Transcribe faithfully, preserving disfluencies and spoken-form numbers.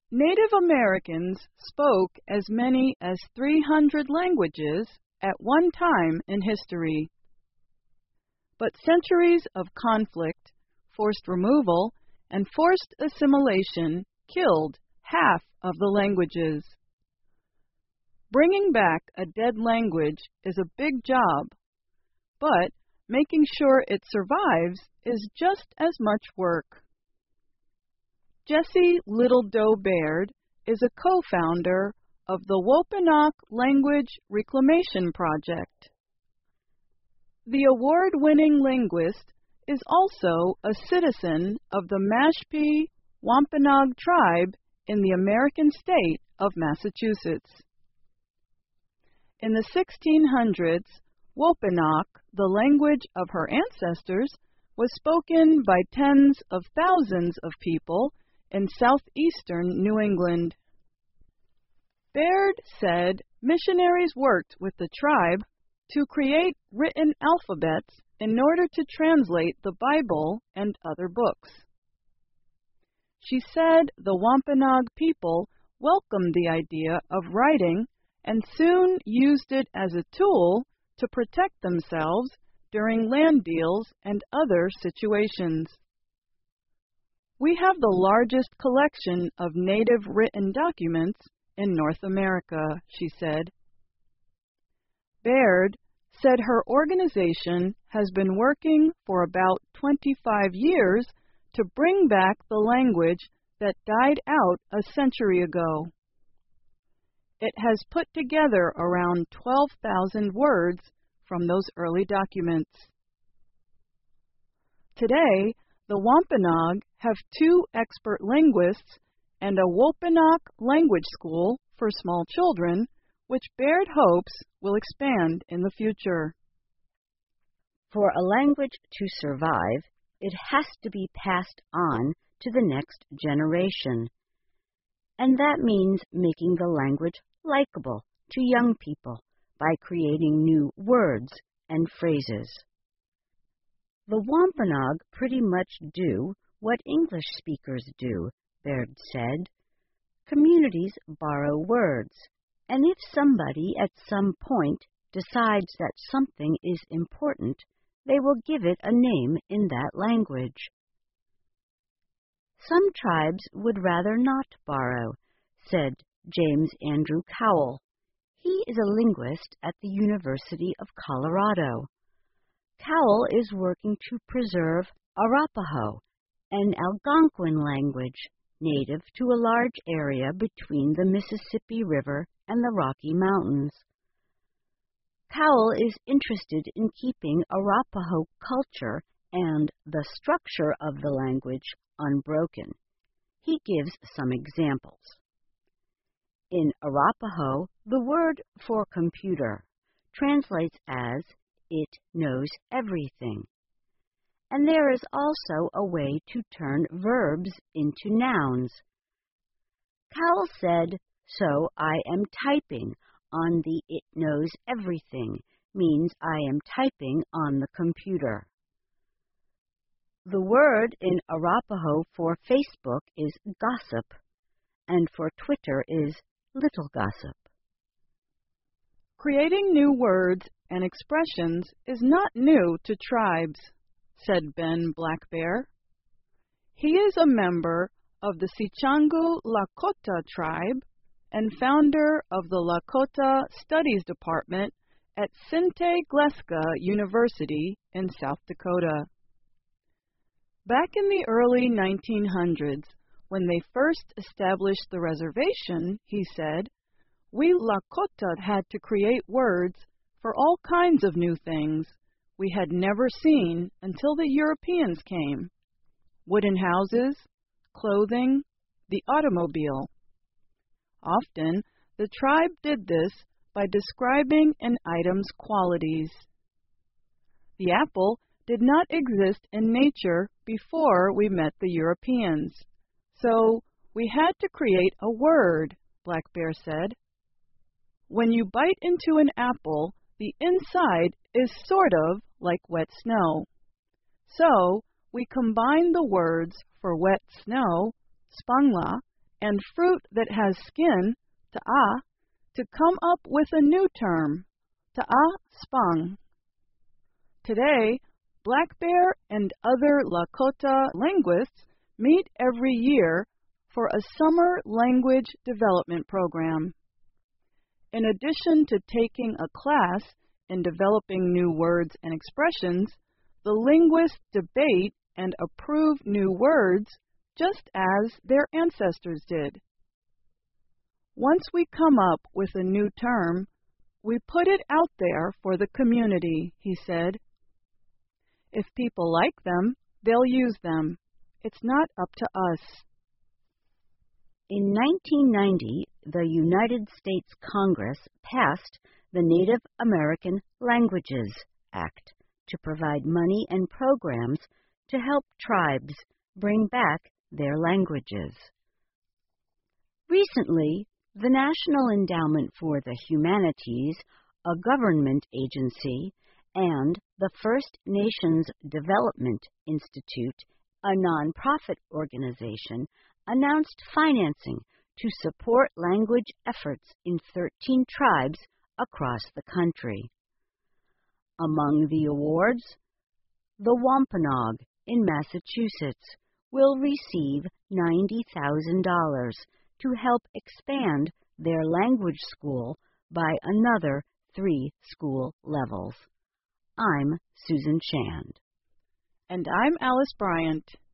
Native Americans spoke as many as three hundred languages at one time in history. But centuries of conflict, forced removal, and forced assimilation killed half of the languages. Bringing back a dead language is a big job, but making sure it survives is just as much work. Jessie Little Doe Baird is a co-founder of the Wampanoag Language Reclamation Project. The award-winning linguist is also a citizen of the Mashpee Wampanoag tribe in the American state of Massachusetts. In the sixteen hundreds, Wampanoag, the language of her ancestors, was spoken by tens of thousands of people in southeastern New England. Baird said missionaries worked with the tribe to create written alphabets in order to translate the Bible and other books. She said the Wampanoag people welcomed the idea of writing and soon used it as a tool to protect themselves during land deals and other situations. We have the largest collection of native written documents in North America, she said. Baird said her organization has been working for about twenty-five years to bring back the language that died out a century ago. It has put together around twelve thousand words from those early documents. Today, the Wampanoag have two expert linguists and a Wampanoag language school for small children, which Baird hopes will expand in the future. For a language to survive, it has to be passed on to the next generation. And that means making the language likable to young people by creating new words and phrases. The Wampanoag pretty much do what English speakers do, Baird said. Communities borrow words, and if somebody at some point decides that something is important, they will give it a name in that language. Some tribes would rather not borrow, said James Andrew Cowell. He is a linguist at the University of Colorado. Cowell is working to preserve Arapaho, an Algonquin language native to a large area between the Mississippi River and the Rocky Mountains. Cowell is interested in keeping Arapaho culture and the structure of the language unbroken. He gives some examples. In Arapaho, the word for computer translates as "it knows everything." And there is also a way to turn verbs into nouns. Cowell said, "So I am typing on the it knows everything" means I am typing on the computer. The word in Arapaho for Facebook is gossip, and for Twitter is little gossip. Creating new words and expressions is not new to tribes, said Ben Blackbear. He is a member of the Sichangu Lakota tribe and founder of the Lakota Studies Department at Sinte Gleska University in South Dakota. Back in the early nineteen hundreds, when they first established the reservation, he said, we Lakota had to create words for all kinds of new things we had never seen until the Europeans came. Wooden houses, clothing, the automobile. Often, the tribe did this by describing an item's qualities. The apple did not exist in nature before we met the Europeans, so we had to create a word, Blackbear said. When you bite into an apple, the inside is sort of like wet snow. So, we combined the words for wet snow, spangla, and fruit that has skin, ta'a, to come up with a new term, ta'a spang. Today, Black Bear and other Lakota linguists meet every year for a summer language development program. In addition to taking a class in developing new words and expressions, the linguists debate and approve new words just as their ancestors did. Once we come up with a new term, we put it out there for the community, he said. If people like them, they'll use them. It's not up to us. In nineteen ninety, the United States Congress passed the Native American Languages Act to provide money and programs to help tribes bring back their languages. Recently, the National Endowment for the Humanities, a government agency, and the First Nations Development Institute, a nonprofit organization, announced financing to support language efforts in thirteen tribes across the country. Among the awards, the Wampanoag in Massachusetts will receive ninety thousand dollars to help expand their language school by another three school levels. I'm Susan Shand. And I'm Alice Bryant.